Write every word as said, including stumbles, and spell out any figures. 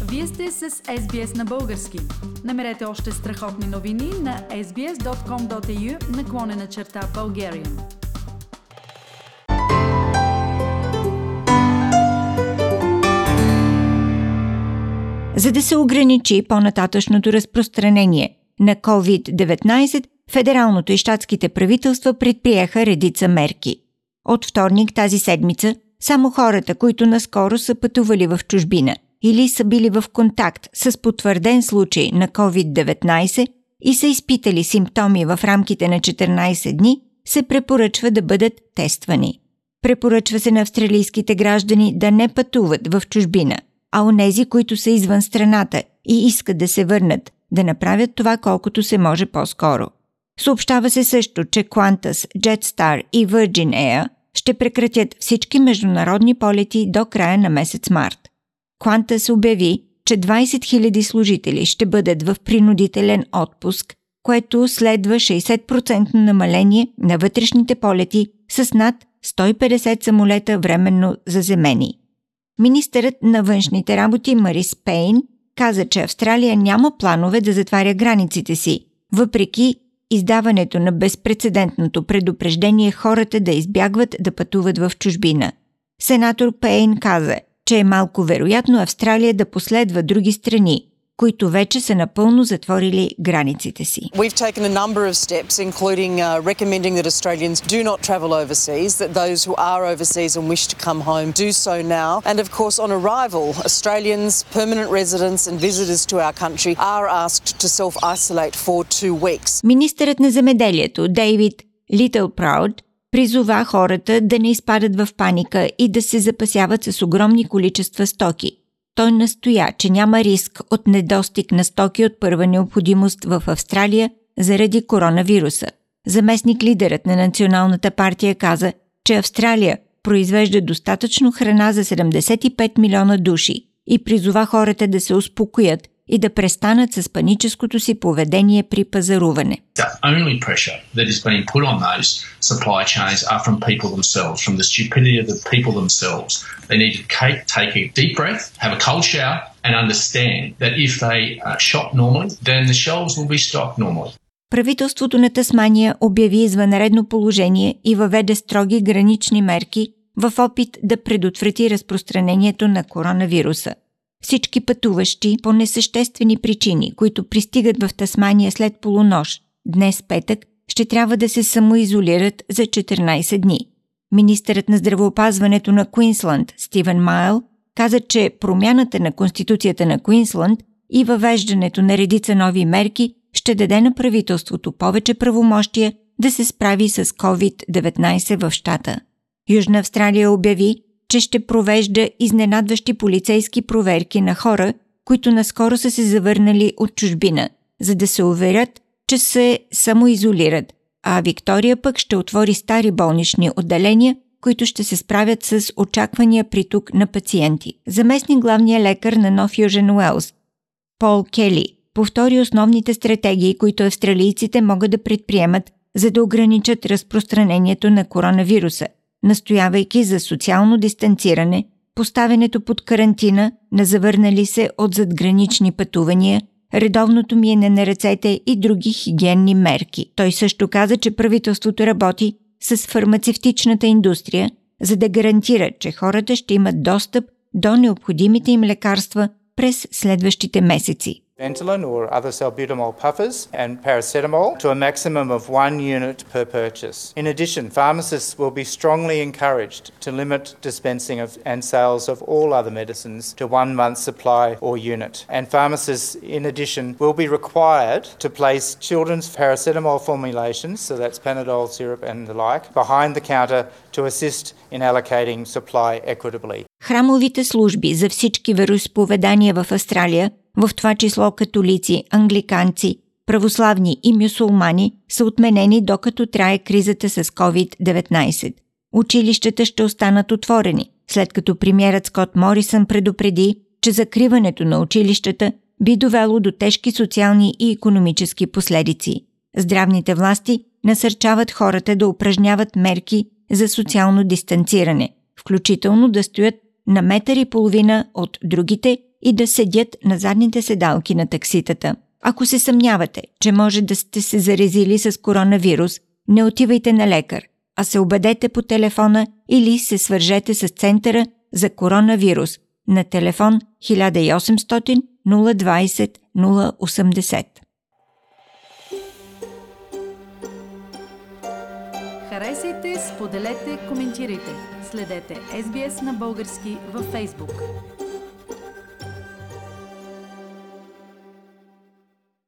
Вие сте с Ес Би Ес на български. Намерете още страхотни новини на ес би ес точка ком точка ей ю наклонена черта Bulgarian. За да се ограничи по-нататъчното разпространение на ковид деветнайсет, федералното и щатските правителства предприеха редица мерки. От вторник тази седмица само хората, които наскоро са пътували в чужбина или са били в контакт с потвърден случай на ковид деветнайсет и са изпитали симптоми в рамките на четиринайсет дни, се препоръчва да бъдат тествани. Препоръчва се на австралийските граждани да не пътуват в чужбина, а онези, които са извън страната и искат да се върнат, да направят това колкото се може по-скоро. Съобщава се също, че Qantas, Jetstar и Virgin Air ще прекратят всички международни полети до края на месец март. Qantas обяви, че двайсет хиляди служители ще бъдат в принудителен отпуск, което следва шейсет процента намаление на вътрешните полети с над сто и петдесет самолета временно заземени. Министърът на външните работи Марис Пейн каза, че Австралия няма планове да затваря границите си, въпреки издаването на безпрецедентното предупреждение хората да избягват да пътуват в чужбина. Сенатор Пейн каза, че е малко вероятно Австралия да последва други страни, които вече са напълно затворили границите си. We've taken a number of steps, including uh, recommending that Australians do not travel overseas, that those who are overseas and wish to come home do so now. And of course, on arrival, Australians, permanent residents and visitors to our country are asked to self-isolate for two weeks. Министърът на земеделието Дейвид Литълпрауд призова хората да не изпадат в паника и да се запасяват с огромни количества стоки. Той настоя, че няма риск от недостиг на стоки от първа необходимост в Австралия заради коронавируса. Заместник лидерът на Националната партия каза, че Австралия произвежда достатъчно храна за седемдесет и пет милиона души и призова хората да се успокоят и да престанат с паническото си поведение при пазаруване. The only pressure that is being put on those supply chains are from people themselves, from the stupidity of the people themselves. They need to take a deep breath, have a cold shower and understand that if they uh, shop normally, then the shelves will be stocked normally. Правителството на Тасмания обяви извънредно положение и въведе строги гранични мерки в опит да предотврати разпространението на коронавируса. Всички пътуващи по несъществени причини, които пристигат в Тасмания след полунощ, днес петък, ще трябва да се самоизолират за четиринайсет дни. Министърът на здравеопазването на Куинсланд Стивен Майл каза, че промяната на Конституцията на Куинсланд и въвеждането на редица нови мерки ще даде на правителството повече правомощия да се справи с ковид деветнайсет в щата. Южна Австралия обяви, че ще провежда изненадващи полицейски проверки на хора, които наскоро са се завърнали от чужбина, за да се уверят, че се самоизолират, а Виктория пък ще отвори стари болнични отделения, които ще се справят с очаквания приток на пациенти. Заместник главния лекар на Нов Южен Уелс Пол Кели повтори основните стратегии, които австралийците могат да предприемат, за да ограничат разпространението на коронавируса, настоявайки за социално дистанциране, поставянето под карантина на завърнали се от задгранични пътувания, редовното миене на ръцете и други хигиенни мерки. Той също каза, че правителството работи с фармацевтичната индустрия, за да гарантира, че хората ще имат достъп до необходимите им лекарства през следващите месеци. Ventolin or other salbutamol puffers and paracetamol to a maximum of one unit per purchase. In addition, pharmacists will be strongly encouraged to limit dispensing of and sales of all other medicines to one month's supply or unit. And pharmacists, in addition, will be required to place children's paracetamol formulations, so that's Panadol syrup and the like, behind the counter to assist in allocating supply equitably. Храмовите служби за всички вероизповедания в Австралия, в това число католици, англиканци, православни и мюсулмани, са отменени докато трае кризата с ковид деветнайсет. Училищата ще останат отворени, след като премиерът Скот Морисън предупреди, че закриването на училищата би довело до тежки социални и икономически последици. Здравните власти насърчават хората да упражняват мерки за социално дистанциране, включително да стоят на метър и половина от другите и да седят на задните седалки на такситата. Ако се съмнявате, че може да сте се заразили с коронавирус, не отивайте на лекар, а се убедете по телефона или се свържете с Центъра за коронавирус на телефон едно осем нула нула нула двайсет нула осемдесет. Харесайте, споделете, коментирайте. Следете Ес Би Ес на български във Facebook.